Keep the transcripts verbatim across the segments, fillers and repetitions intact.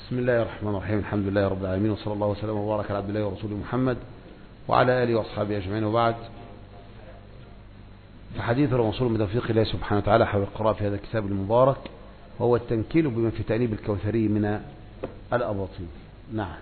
بسم الله الرحمن الرحيم. الحمد لله رب العالمين، وصلى الله وسلم وبارك على عبد الله ورسوله محمد وعلى آله وأصحابه أجمعين، وبعد. فحديث الرسول من توفيق الله سبحانه وتعالى حول القراءة في هذا الكتاب المبارك، وهو التنكيل بما في تأنيب الكوثري من الأباطيل. نعم.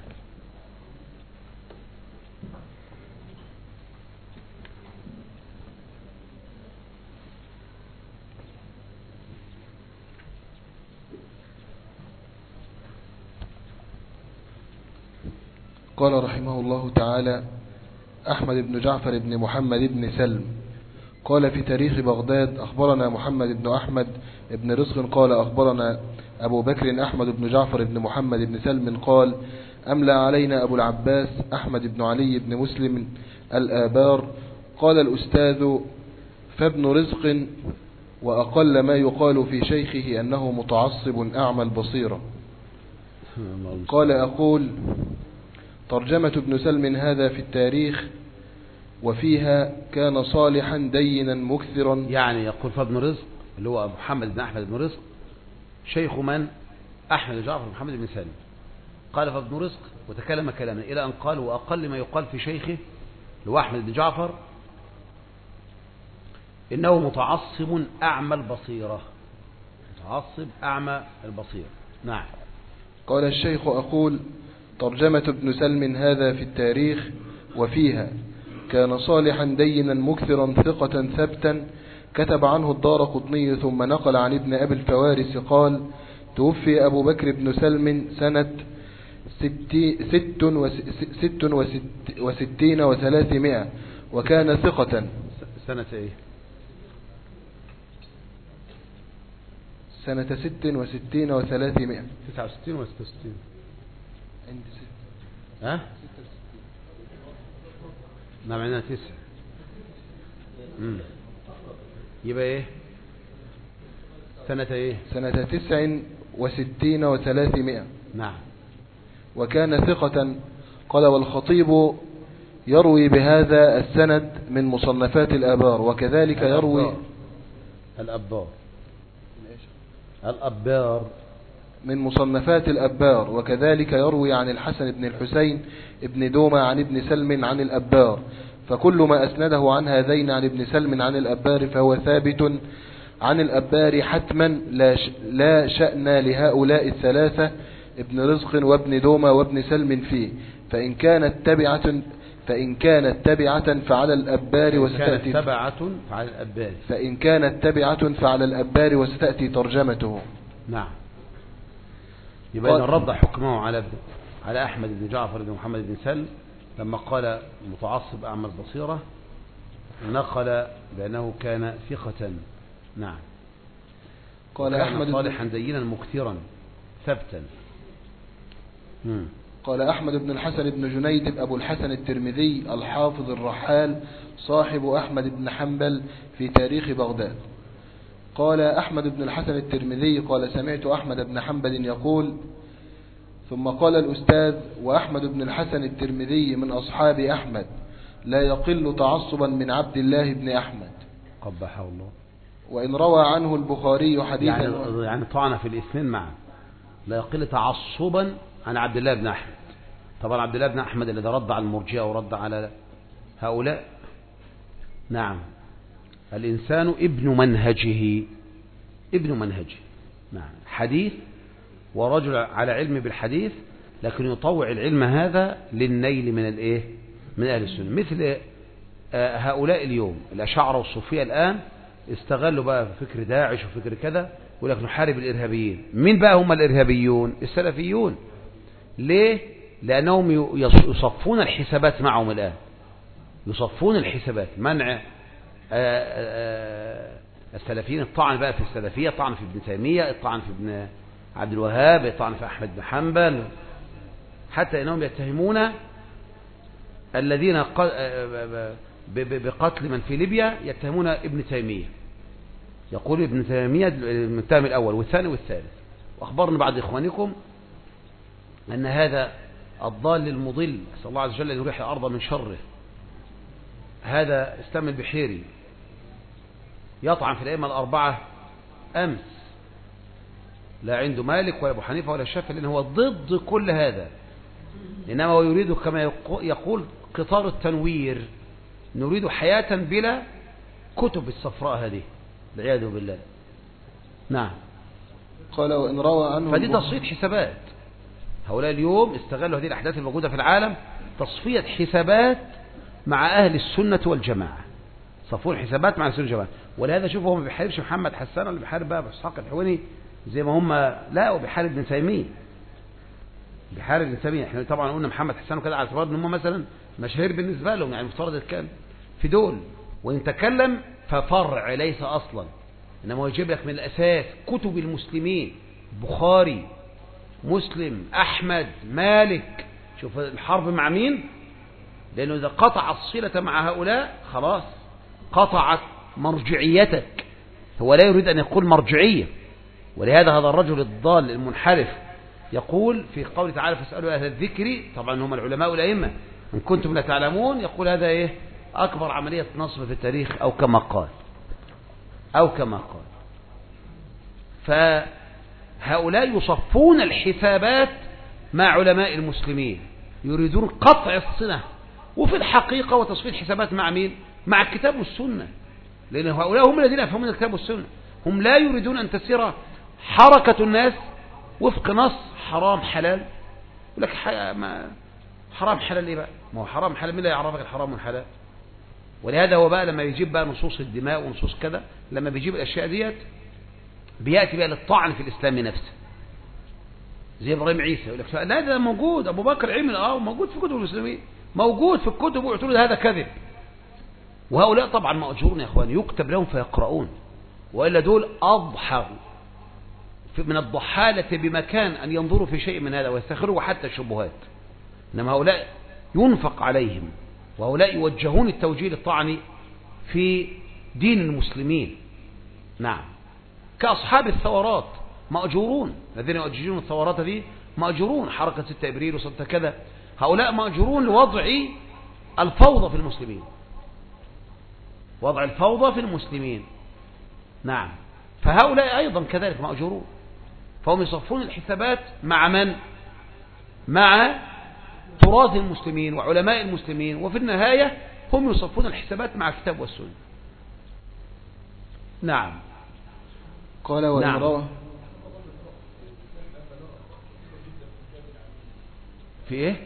قال رحمه الله تعالى: أحمد بن جعفر بن محمد بن سلم قال في تاريخ بغداد: أخبرنا محمد بن أحمد بن رزق قال أخبرنا أبو بكر أحمد بن جعفر بن محمد بن سلم قال: أملى علينا أبو العباس أحمد بن علي بن مسلم الآبار. قال الأستاذ: فابن رزق وأقل ما يقال في شيخه أنه متعصب أعمى البصيرة. قال: أقول: ترجمة ابن سلم هذا في التاريخ وفيها كان صالحا دينا مكثرا. يعني يقول فابن رزق اللي هو محمد بن أحمد بن رزق شيخ من؟ أحمد بن جعفر محمد بن سلم. قال فابن رزق وتكلم كلاما إلى أن قال: وأقل ما يقال في شيخه اللي هو أحمد بن جعفر إنه متعصب أعمى البصيرة. متعصب أعمى البصيرة. نعم. قال الشيخ: أقول: ترجمة ابن سلم هذا في التاريخ وفيها كان صالحا دينا مكثرا ثقة ثبتا. كتب عنه الدارقطني ثم نقل عن ابن أبي الفوارس قال: توفي أبو بكر بن سلم سنة ست, ست وستين وثلاثمائة وكان ثقة. سنة ايه؟ سنة ست وستين وثلاثمائة. تسعة وستين وستة وستين. عندي ست. ها؟ نعم عندنا تسع. امم يبقى ايه؟ سنة ايه؟ سنة تسع وستين وثلاثمائة. نعم. وكان ثقة. قال: والخطيب يروي بهذا السند من مصنفات الآبار، وكذلك يروي الأبار الأبار من مصنفات الأبار، وكذلك يروي عن الحسن بن الحسين ابن دومة عن ابن سلم عن الأبار. فكل ما أسنده عن هذين عن ابن سلم عن الأبار فهو ثابت عن الأبار حتما، لا شأن لهؤلاء الثلاثة ابن رزق وابن دومة وابن سلم فيه، فإن كانت تبعة فإن كانت تبعة فعلى الأبار وستأتي تبعة فعلى الأبار فإن كانت تبعة فعلى الأبار وستأتي ترجمته. نعم. يبقى الرد حكمه على على أحمد بن جعفر بن محمد بن سلم لما قال متعصب أعمى البصيرة، نقل بأنه كان ثقة. نعم. قال أحمد صالحا دينا مكثرا ثبتا. مم. قال أحمد بن الحسن بن جنيد أبو الحسن الترمذي الحافظ الرحال صاحب أحمد بن حنبل في تاريخ بغداد. قال أحمد بن الحسن الترمذي قال: سمعت أحمد بن حنبل يقول. ثم قال الأستاذ: وأحمد بن الحسن الترمذي من أصحاب أحمد، لا يقل تعصبا من عبد الله بن أحمد قبحه الله. وإن روى عنه البخاري حديثا يعني, يعني طعن في الاثنين معا، لا يقل تعصبا عن عبد الله بن أحمد. طبعا عبد الله بن أحمد الذي رد على المرجئة ورد على هؤلاء. نعم. الإنسان ابن منهجه ابن منهجه. نعم. حديث ورجل على علم بالحديث، لكن يطوع العلم هذا للنيل من الايه؟ من أهل السنة. مثل هؤلاء اليوم الأشاعرة والصوفية الآن استغلوا بقى فكر داعش وفكر كذا، ولكن نحارب الإرهابيين. مين بقى هم الإرهابيون؟ السلفيون. ليه؟ لأنهم يصفون الحسابات معهم الآن، يصفون الحسابات. منع السلفيين، الطعن بقى في السلفية، الطعن في ابن تيمية، الطعن في ابن عبد الوهاب، الطعن في أحمد بن حنبل، حتى إنهم يتهمون الذين بقتل من في ليبيا يتهمون ابن تيمية. يقول ابن تيمية المتهم الأول والثاني والثالث. وأخبرنا بعض إخوانكم أن هذا الضال المضل، أسأل الله عز وجل أن يريح الأرض من شره، هذا اسلام البحيري يطعن في الأئمة الأربعة أمس، لا عنده مالك ولا أبو حنيفة ولا الشافعي، لأن هو ضد كل هذا. إنما هو يريد كما يقول قطار التنوير، نريد حياة بلا كتب الصفراء هذه والعياذ بالله. نعم. قال وإن روى عنه فدي تصفية حسابات. هؤلاء اليوم استغلوا هذه الأحداث الموجودة في العالم تصفية حسابات مع أهل السنة والجماعة، صفون حسابات مع السنة والجماعة. ولهذا شوفوا هم ما بيحاربش محمد حسان ولا بيحارب بقى إسحاق الحويني زي ما هم، لا، وبيحارب ابن تيمية، بيحارب ابن تيمية. احنا طبعا قلنا محمد حسان وكده على اعتبار ان هم مثلا مشاهير بالنسبة لهم، يعني مفترض يتكلم في دول، وإن تكلم ففرع ليس أصلا، إنما هو يجيب لك من الأساس كتب المسلمين، بخاري، مسلم، أحمد، مالك. شوف الحرب مع مين؟ لأنه إذا قطع الصلة مع هؤلاء خلاص قطعت مرجعيتك. هو لا يريد أن يقول مرجعية. ولهذا هذا الرجل الضال المنحرف يقول في قوله تعالى فاسألوا أهل الذكر، طبعا هم العلماء والأئمة، إن كنتم لا تعلمون، يقول هذا إيه؟ أكبر عملية نصب في التاريخ، أو كما قال أو كما قال. فهؤلاء يصفون الحسابات مع علماء المسلمين، يريدون قطع الصلة، وفي الحقيقة وتصفية الحسابات مع مين؟ مع الكتاب والسنة. لأن هؤلاء هم الذين يفهمون الكتاب والسنة، هم لا يريدون أن تسير حركة الناس وفق نص حرام حلال. يقول لك حرام حلال إيه بقى؟ ما هو حرام حلال، مين لا يعرفك الحرام والحلال؟ ولهذا هو بقى لما يجيب بقى نصوص الدماء ونصوص كذا، لما بيجيب الأشياء ديت بيأتي بقى للطعن في الإسلام نفسه، زي إبراهيم عيسى يقول لك لا ده موجود، أبو بكر عمل اه موجود في كتب المسلمين، موجود في الكتب، ويعتبروا هذا كذب. وهؤلاء طبعا مأجورون يا اخواني، يكتب لهم فيقرؤون، وإلا دول أضحى من الضحالة بمكان أن ينظروا في شيء من هذا ويستخرجوا حتى الشبهات. إنما هؤلاء ينفق عليهم، وهؤلاء يوجهون التوجيه للطعن في دين المسلمين. نعم، كأصحاب الثورات مأجورون، الذين يؤججون الثورات دي مأجورون، حركة ستة إبريل وستة كذا، هؤلاء مأجورون لوضع الفوضى في المسلمين، وضع الفوضى في المسلمين. نعم، فهؤلاء أيضا كذلك مأجورون، فهم يصفون الحسابات مع من؟ مع تراث المسلمين وعلماء المسلمين، وفي النهاية هم يصفون الحسابات مع الكتاب والسنة. نعم. قال وإن نعم. روى في ايه؟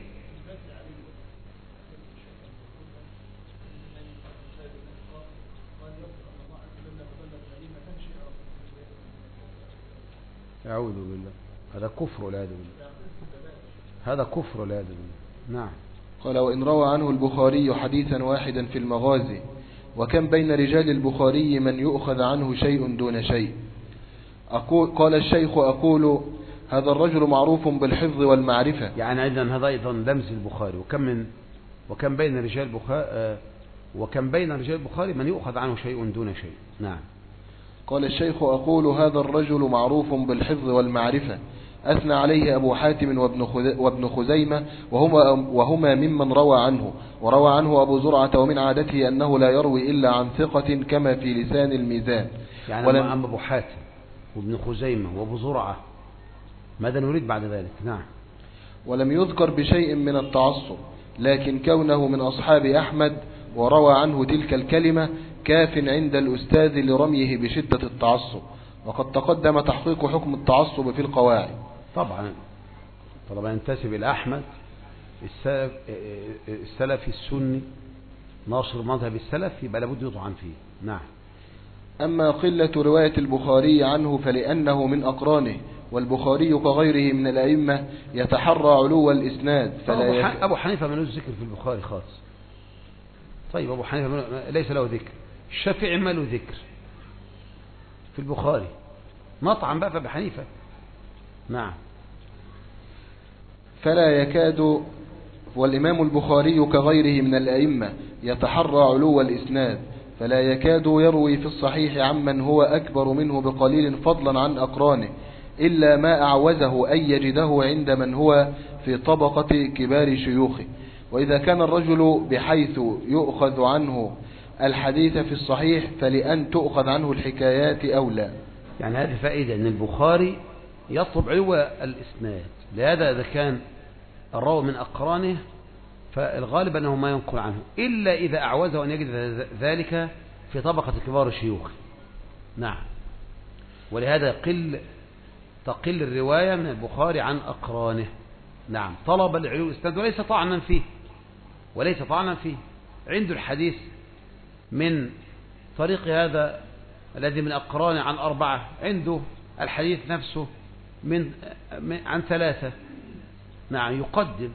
أعوذ بالله، هذا كفر والعياذ بالله، هذا كفر والعياذ بالله. نعم. قال وإن روى عنه البخاري حديثا واحدا في المغازي، وكم بين رجال البخاري من يؤخذ عنه شيء دون شيء. أقول قال الشيخ أقول هذا الرجل معروف بالحفظ والمعرفة. يعني أيضا هذا أيضا لمز البخاري، وكم من وكم بين رجال البخاري وكم بين رجال البخاري من يؤخذ عنه شيء دون شيء. نعم. قال الشيخ أقول هذا الرجل معروف بالحفظ والمعرفة، أثنى عليه أبو حاتم وابن خزيمة وهما, وهما ممن روى عنه، وروى عنه أبو زرعة، ومن عادته أنه لا يروي إلا عن ثقة كما في لسان الميزان. يعني ولم... أما أبو حاتم وابن خزيمة وابو زرعة، ماذا نريد بعد ذلك؟ نعم. ولم يذكر بشيء من التعصب، لكن كونه من أصحاب أحمد وروى عنه تلك الكلمة كاف عند الأستاذ لرميه بشدة التعصب، وقد تقدم تحقيق حكم التعصب في القواعد. طبعا طبعا ينتسب إلى أحمد السلف السلفي السني ناصر مذهب السلف، يبقى لابد يطعن فيه. نعم. أما قلة رواية البخاري عنه فلأنه من أقرانه، والبخاري كغيره من الأئمة يتحرى علو الإسناد. فلا يك... أبو حنيفة ملوش ذكر في البخاري خالص. طيب أبو حنيفة ليس له ذكر، الشافعي ما له ذكر في البخاري، نطعن بقى في أبي حنيفة. نعم. فلا يكاد، والإمام البخاري كغيره من الأئمة يتحرى علو الإسناد، فلا يكاد يروي في الصحيح عمن هو أكبر منه بقليل فضلا عن أقرانه، إلا ما أعوزه أن يجده عند من هو في طبقة كبار شيوخه. وإذا كان الرجل بحيث يؤخذ عنه الحديث في الصحيح فلأن تؤخذ عنه الحكايات أولى. يعني هذه فائدة أن البخاري يطلب علو الإسناد. لهذا إذا كان الراوي من أقرانه فالغالب أنه ما ينقل عنه إلا إذا أعوزه أن يجد ذلك في طبقة كبار الشيوخ. نعم. ولهذا يقل تقل الرواية من البخاري عن أقرانه. نعم. طلب العلو الإسناد وليس طعنا فيه وليس طعنا فيه عنده الحديث من طريق هذا الذي من أقرانه عن أربعة، عنده الحديث نفسه من عن ثلاثة. نعم. يقدم.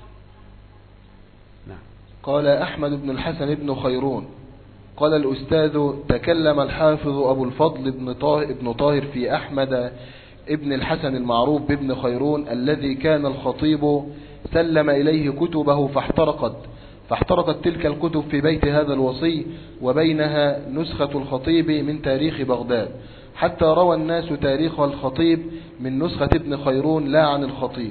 نعم. قال أحمد بن الحسن بن خيرون قال الأستاذ تكلم الحافظ أبو الفضل بن طاهر, بن طاهر في أحمد ابن الحسن المعروف بابن خيرون الذي كان الخطيب سلم إليه كتبه فاحترقت فاحترقت تلك الكتب في بيت هذا الوصي وبينها نسخة الخطيب من تاريخ بغداد، حتى روى الناس تاريخ الخطيب من نسخة ابن خيرون لا عن الخطيب،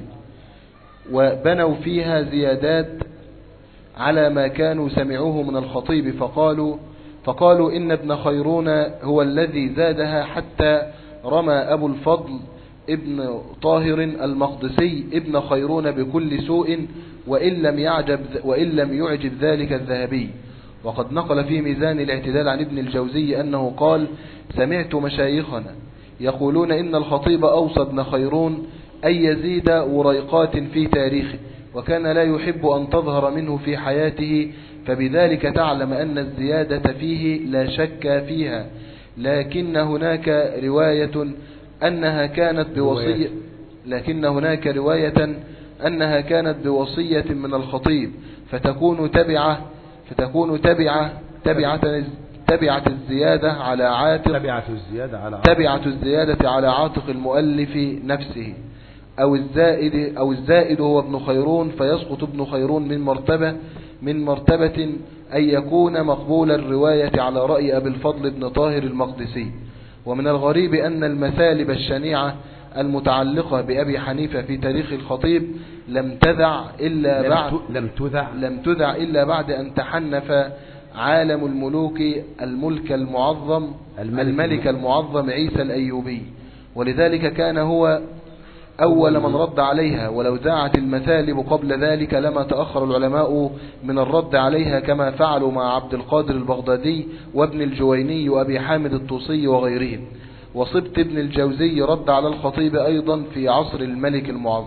وبنوا فيها زيادات على ما كانوا سمعوه من الخطيب، فقالوا فقالوا إن ابن خيرون هو الذي زادها، حتى رمى أبو الفضل ابن طاهر المقدسي ابن خيرون بكل سوء، وإن لم يعجب وإن لم يعجب ذلك الذهبي. وقد نقل في ميزان الاعتدال عن ابن الجوزي أنه قال: سمعت مشايخنا يقولون إن الخطيب أوصى ابن خيرون أن يزيد وريقات في تاريخه، وكان لا يحب أن تظهر منه في حياته، فبذلك تعلم أن الزيادة فيه لا شك فيها، لكن هناك رواية أنها كانت بوصية لكن هناك رواية أنها كانت بوصية من الخطيب، فتكون تبعة فتكون تبعة تبعة تبعة الزيادة على عاتق تبعة الزيادة على عاتق تبعة الزيادة على عاتق المؤلف نفسه، أو الزائد أو الزائد هو ابن خيرون، فيسقط ابن خيرون من مرتبة من مرتبة أن يكون مقبول الرواية على رأي أبي الفضل بن طاهر المقدسي. ومن الغريب أن المثالب الشنيعة المتعلقة بأبي حنيفة في تاريخ الخطيب لم تذع إلا بعد لم تذع لم تذع إلا بعد أن تحنف عالم الملوك الملك المعظم الملك المعظم عيسى الأيوبي، ولذلك كان هو أول من رد عليها، ولو ذاعت المثالب قبل ذلك لما تأخر العلماء من الرد عليها، كما فعلوا مع عبد القادر البغدادي وابن الجويني وأبي حامد الطوسي وغيرهم. وصبت ابن الجوزي رد على الخطيب أيضا في عصر الملك المعظم.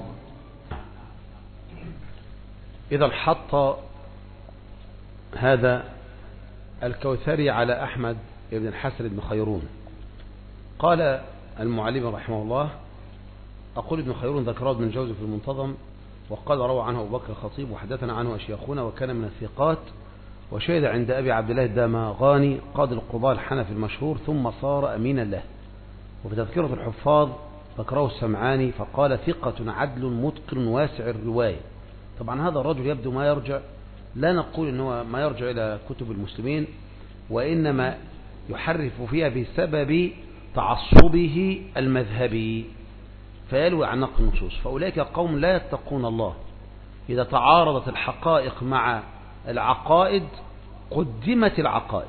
إذا حط هذا الكوثري على أحمد بن الحسن بن خيرون، قال المعلم رحمه الله: أقول ابن خيرون ذكره ابن الجوزي في المنتظم، وقال روى عنه أبو بكر الخطيب وحدثنا عنه أشياخنا، وكان من الثقات، وشهد عند أبي عبد الله الدمغاني قاضي القضاة الحنفي المشهور، ثم صار أمينا له. وفي تذكرة الحفاظ ذكره السمعاني فقال: ثقة عدل متقن واسع الرواية. طبعا هذا الرجل يبدو ما يرجع، لا نقول إنه ما يرجع إلى كتب المسلمين، وإنما يحرف فيها بسبب تعصبه المذهبي، فيلوي عن نقل النصوص. فأولئك قوم لا يتقون الله. إذا تعارضت الحقائق مع العقائد قدمت العقائد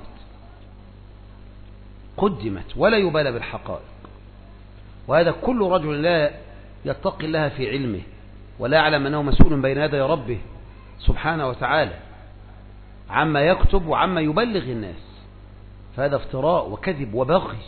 قدمت ولا يبالى بالحقائق. وهذا كل رجل لا يتقي الله في علمه ولا يعلم أنه مسؤول بين يدي ربه سبحانه وتعالى عما يكتب وعما يبلغ الناس، فهذا افتراء وكذب وبغي،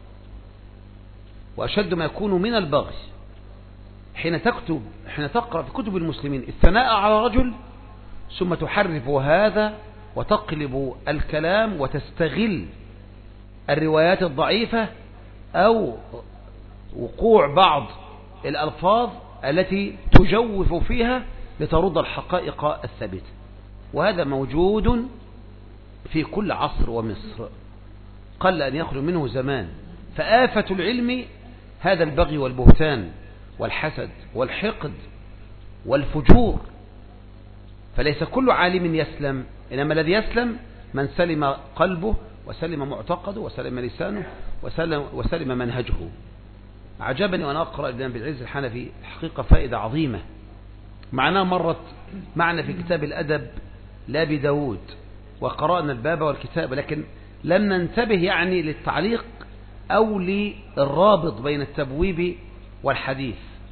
وأشد ما يكون من البغي حين تكتب حين تقرأ في كتب المسلمين الثناء على رجل، ثم تحرف هذا وتقلب الكلام وتستغل الروايات الضعيفة أو وقوع بعض الألفاظ التي تجوف فيها لترد الحقائق الثابتة. وهذا موجود في كل عصر ومصر، قل أن يخلو منه زمان. فآفة العلم هذا البغي والبهتان والحسد والحقد والفجور. فليس كل عالم يسلم، إنما الذي يسلم من سلم قلبه وسلم معتقده وسلم لسانه وسلم, وسلم منهجه. عجبني وأنا أقرأ ابن أبي العز الحنفي حقيقة فائدة عظيمة معناها مرت معنا في كتاب الأدب لأبي داود، وقرأنا الباب والكتاب، لكن لم ننتبه يعني للتعليق أو للرابط بين التبويب والحديث.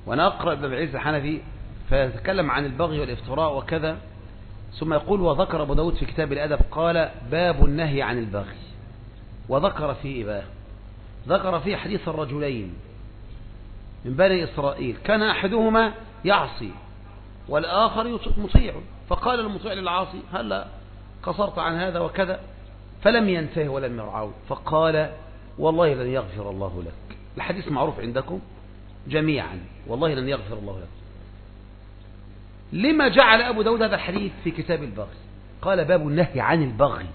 وأنا أقرأ ابن أبي العز الحنفي فيتكلم عن البغي والافتراء وكذا، ثم يقول وذكر أبو داود في كتاب الأدب قال باب النهي عن البغي، وذكر فيه بقى ذكر فيه حديث الرجلين من بني إسرائيل كان أحدهما يعصي والآخر مطيع، فقال المطيع للعاصي هلا قصرت عن هذا وكذا، فلم ينتهي ولم يرعاه، فقال والله لن يغفر الله لك. الحديث معروف عندكم جميعا، والله لن يغفر الله لك. لما جعل أبو داود هذا الحديث في كتاب البغي؟ قال باب النهي عن البغي،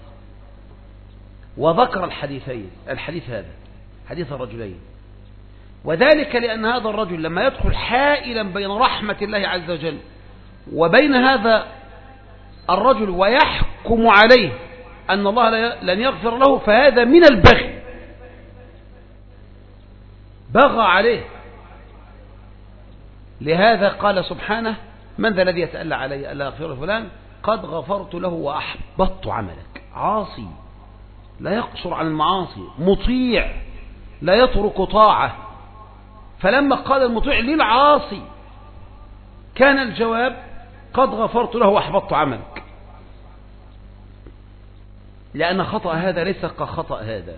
وذكر الحديثين الحديث هذا حديث الرجلين، وذلك لأن هذا الرجل لما يدخل حائلا بين رحمة الله عز وجل وبين هذا الرجل ويحكم عليه أن الله لن يغفر له، فهذا من البغي، بغى عليه. لهذا قال سبحانه من ذا الذي يتألى علي ألا أغفر فلان قد غفرت له وأحبطت عملك. عاصي لا يقصر عن المعاصي، مطيع لا يترك طاعة، فلما قال المطيع للعاصي كان الجواب قد غفرت له وأحبطت عملك، لأن خطأ هذا ليس كخطأ هذا.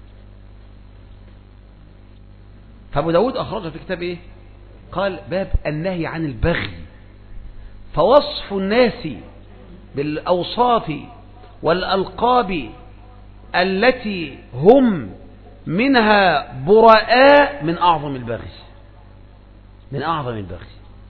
فأبو داود أخرجه في كتاب إيه؟ قال باب النهي عن البغي، فوصف الناس بالأوصاف والألقاب التي هم منها براء من أعظم البغي، من أعظم البغي.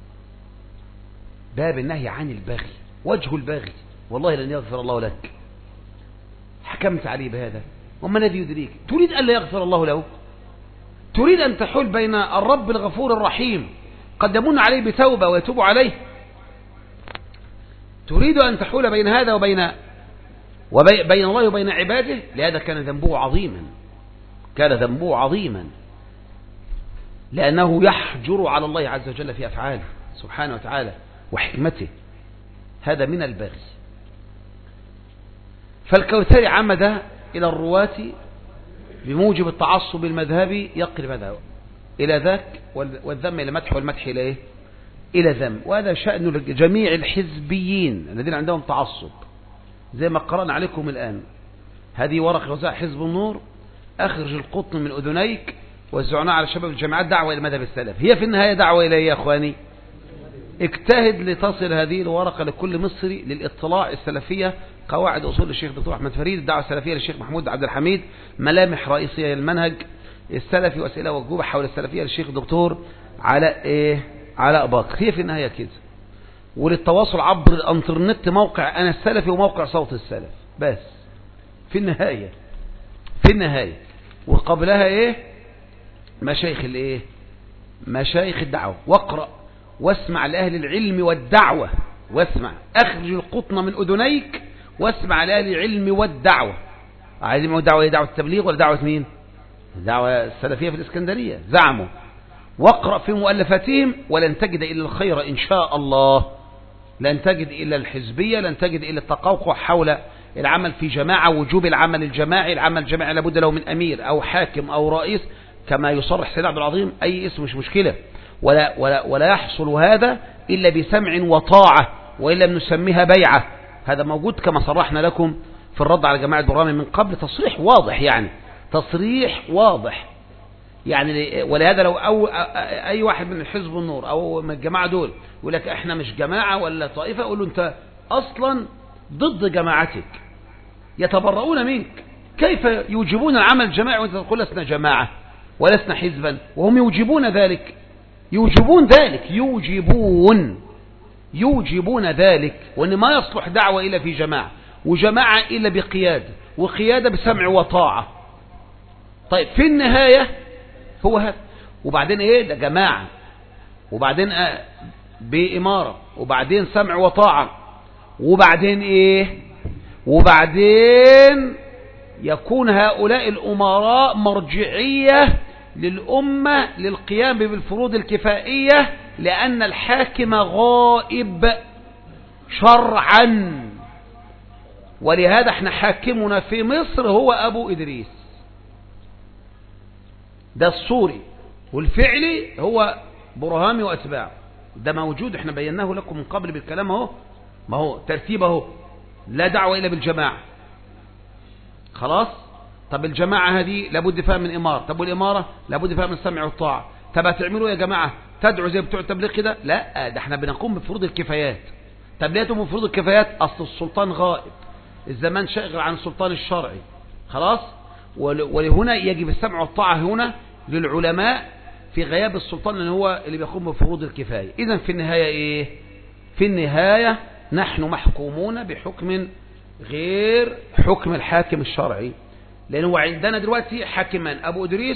باب النهي عن البغي، وجه البغي والله لن يغفر الله لك، حكمت عليه بهذا وما الذي يدريك؟ تريد أن لا يغفر الله له؟ تريد أن تحول بين الرب الغفور الرحيم قد يمن عليه بتوبة ويتوب عليه؟ تريد أن تحول بين هذا وبين وبين الله وبين عباده؟ لهذا كان ذنبه عظيما، كان ذنبه عظيما، لأنه يحجر على الله عز وجل في أفعاله سبحانه وتعالى وحكمته. هذا من البغي. فالكوثري عمد إلى الرواة بموجب التعصب المذهبي يقل مذهبه إلى ذاك، والذم إلى مدح والمدح إلى إيه؟ إلى ذم. وهذا شأن جميع الحزبيين الذين عندهم تعصب، زي ما قرأنا عليكم الآن. هذه ورقة وزع حزب النور، أخرج القطن من أذنيك، وزعناها على شباب الجامعات دعوة إلى مذهب السلف. هي في النهاية دعوة إلى إيه يا أخواني؟ اجتهد لتصل هذه الورقة لكل مصري للاطلاع السلفية، قواعد أصول الشيخ دكتور أحمد فريد، الدعوة السلفية للشيخ محمود عبد الحميد، ملامح رئيسية للمنهج السلفي وأسئلة وأجوبة حول السلفية للشيخ الدكتور علاء إيه؟ علاء باقر. هي في النهاية كده. وللتواصل عبر الانترنت موقع أنا السلفي وموقع صوت السلف، بس في النهاية في النهاية وقبلها إيه؟ مشايخ الإيه؟ مشايخ الدعوة. واقرأ واسمع لأهل العلم والدعوة، واسمع أخرج القطن من أذنيك واسمع لأهل العلم والدعوة. عايزين الدعوة دعوة التبليغ ولا دعوة مين؟ الدعوة السلفية في الإسكندرية زعموا. واقرأ في مؤلفاتهم ولن تجد إلا الخير إن شاء الله، لن تجد إلا الحزبية، لن تجد إلا التقوقع حول العمل في جماعة، وجوب العمل الجماعي. العمل الجماعي لابد له من أمير أو حاكم أو رئيس كما يصرح سيد عبد العظيم، أي اسم مش مشكلة، ولا, ولا, ولا يحصل هذا إلا بسمع وطاعة، وإلا نسميها بيعة. هذا موجود كما صرحنا لكم في الرد على جماعة برامج من قبل، تصريح واضح، يعني تصريح واضح يعني. ولهذا لو أو أي واحد من حزب النور أو من الجماعة دول يقول لك إحنا مش جماعة ولا طائفة، أقول له أنت أصلا ضد جماعتك، يتبرؤون منك. كيف يوجبون العمل الجماعي وأنت تقول لسنا جماعة ولسنا حزبا، وهم يوجبون ذلك، يوجبون ذلك يوجبون يوجبون ذلك، وأن ما يصلح دعوة إلا في جماعة، وجماعة إلا بقيادة، وقيادة بسمع وطاعة. طيب في النهاية هو هذا. وبعدين إيه؟ ده جماعة، وبعدين بإمارة، وبعدين سمع وطاعة، وبعدين إيه؟ وبعدين يكون هؤلاء الأمراء مرجعية للأمة للقيام بالفروض الكفائية، لأن الحاكم غائب شرعا. ولهذا احنا حاكمنا في مصر هو أبو إدريس، ده الصوري، والفعلي هو برهامي وأتباعه، ده موجود، احنا بيناه لكم من قبل بالكلام اهو، ما هو ترتيب اهو، لا دعوة إلا بالجماعة. خلاص. طب الجماعة هذه لابد فيها من إمارة، طب والإمارة لابد فيها من السمع والطاعة. طب هتعملوا يا جماعة تدعوا زي بتوع التبليغ كده؟ لا، ده احنا بنقوم بفروض الكفايات. طب ليه تقوم بفروض الكفايات؟ أصل السلطان غائب، الزمان شاغل عن السلطان الشرعي. خلاص. ولهنا يجب السمع والطاعة هنا للعلماء في غياب السلطان، لأن هو اللي بيقوم بفروض الكفاية. إذن في النهاية إيه؟ في النهاية نحن محكومون بحكم غير حكم الحاكم الشرعي، لأنه عندنا دلوقتي حاكمان، أبو إدريس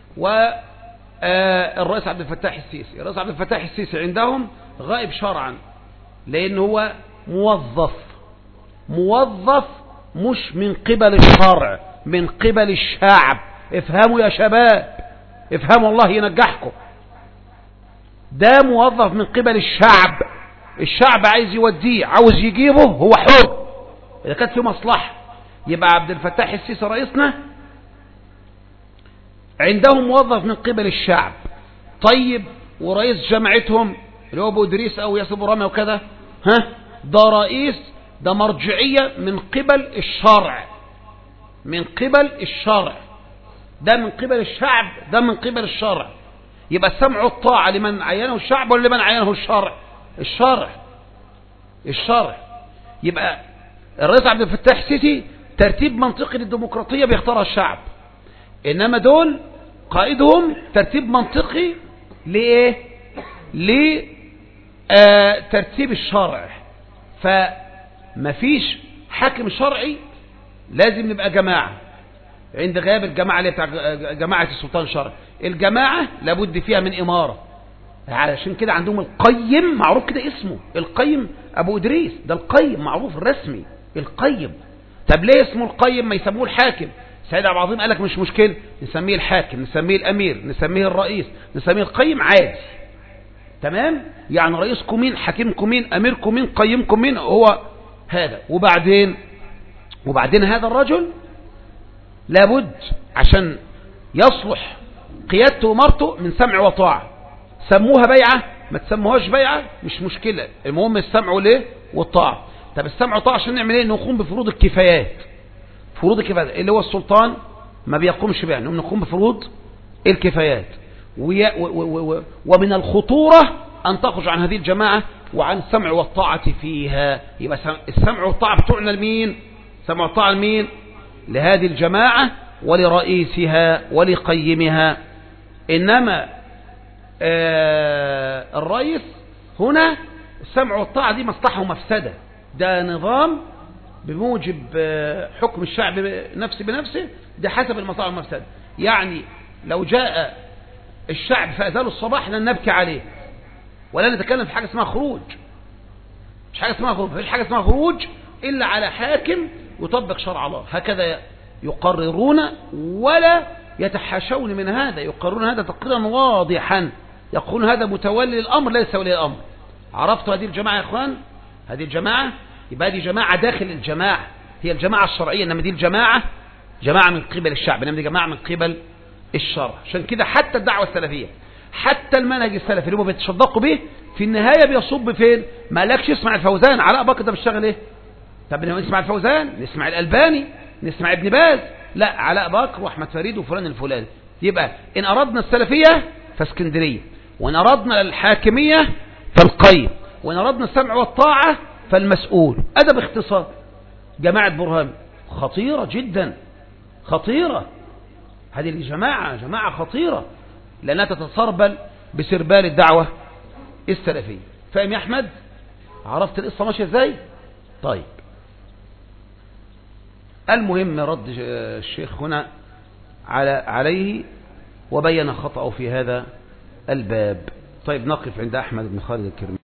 والرئيس عبد الفتاح السيسي. الرئيس عبد الفتاح السيسي عندهم غائب شرعا، لأنه هو موظف موظف مش من قبل الشرع، من قبل الشعب. افهموا يا شباب، افهموا الله ينجحكم. ده موظف من قبل الشعب، الشعب عايز يوديه، عاوز يجيبه، هو حر. إذا كانت في مصلحة يبقى عبد الفتاح السيسي رئيسنا عندهم موظف من قبل الشعب. طيب ورئيس جماعتهم اللي هو ابو ادريس او ياسر برامي وكذا، ها، ده رئيس، ده مرجعية من قبل الشرع، من قبل الشرع، ده من قبل الشعب، ده من قبل الشرع. يبقى السمع والطاعة لمن عينه الشعب ولا لمن عينه الشرع؟ الشرع، الشرع. يبقى الرئيس عبد الفتاح السيسي ترتيب منطقي للديمقراطية بيختارها الشعب، إنما دول قائدهم ترتيب منطقي لإيه؟ لترتيب الشرع. فمفيش حاكم شرعي، لازم نبقى جماعة. عند غياب الجماعة اللي بتاع جماعة السلطان الشرعي، الجماعة لابد فيها من إمارة. علشان كده عندهم القيم، معروف كده اسمه القيم، أبو إدريس ده القيم معروف الرسمي، القيم. طب ليه اسمه القيم ما يسموه الحاكم؟ سيد عبد العظيم قال لك مش مشكلة، نسميه الحاكم، نسميه الأمير، نسميه الرئيس، نسميه القيم، عادي. تمام؟ يعني رئيسكم مين، حاكمكم مين، أميركم مين، قيمكم مين، هو هذا. وبعدين وبعدين هذا الرجل لابد عشان يصلح قيادته ومرته من سمع وطاعة. سموها بيعة ما تسموهاش بيعة مش مشكلة، المهم السمع وليه والطاعة. طب السمع والطاعة عشان نعمل ايه؟ نقوم بفروض الكفايات. فروض الكفايات اللي هو السلطان ما بيقومش بها، نقوم بفروض الكفايات. ومن الخطورة أن تخرج عن هذه الجماعة وعن السمع والطاعة فيها. يبقى السمع والطاعة بتوعنا لمين؟ السمع والطاعة لمين؟ لهذه الجماعة ولرئيسها ولقيمها. إنما آه الرئيس هنا السمع والطاعة دي مصلحة ومفسدة، ده نظام بموجب آه حكم الشعب نفسه بنفسه، ده حسب المصلحة والمفسدة. يعني لو جاء الشعب فأذله الصباح لن نبكي عليه ولا نتكلم في حاجة اسمها خروج، مش حاجة اسمها خروج، مفيش حاجة اسمها خروج إلا على حاكم يطبق شرع الله. هكذا يقررون ولا يتحاشون من هذا، يقررون هذا تقريرا واضحا، يقولون هذا متولي الأمر ليس ولي الأمر. عرفتوا هذه الجماعة يا إخوان؟ هذه الجماعة يبقى دي جماعة داخل الجماعة، هي الجماعة الشرعية، إنما دي الجماعة جماعة من قبل الشعب، إنما دي جماعة من قبل الشرع. عشان كده حتى الدعوة السلفية، حتى المنهج السلفي اللي هم بيتصدقوا به في النهاية بيصب فين؟ ما لكش اسمع الفوزان، علاء بكر ده بيشتغل ايه؟ طب نسمع الفوزان، نسمع الألباني، نسمع ابن باز؟ لا، علاء بكر واحمد فريد وفلان الفلاني. يبقى إن أردنا السلفية فاسكندرية، وإن أردنا الحاكمية فالقيم، وإن أردنا السمع والطاعة فالمسؤول. هذا باختصار جماعة برهان خطيرة جدا، خطيرة. هذه الجماعة جماعة خطيرة لأنها تتسربل بسربال الدعوة السلفية. فاهم يا أحمد؟ عرفت القصة ماشية ازاي؟ طيب، المهم رد الشيخ هنا على عليه وبين خطأه في هذا الباب. طيب نقف عند أحمد بن خالد الكرماني.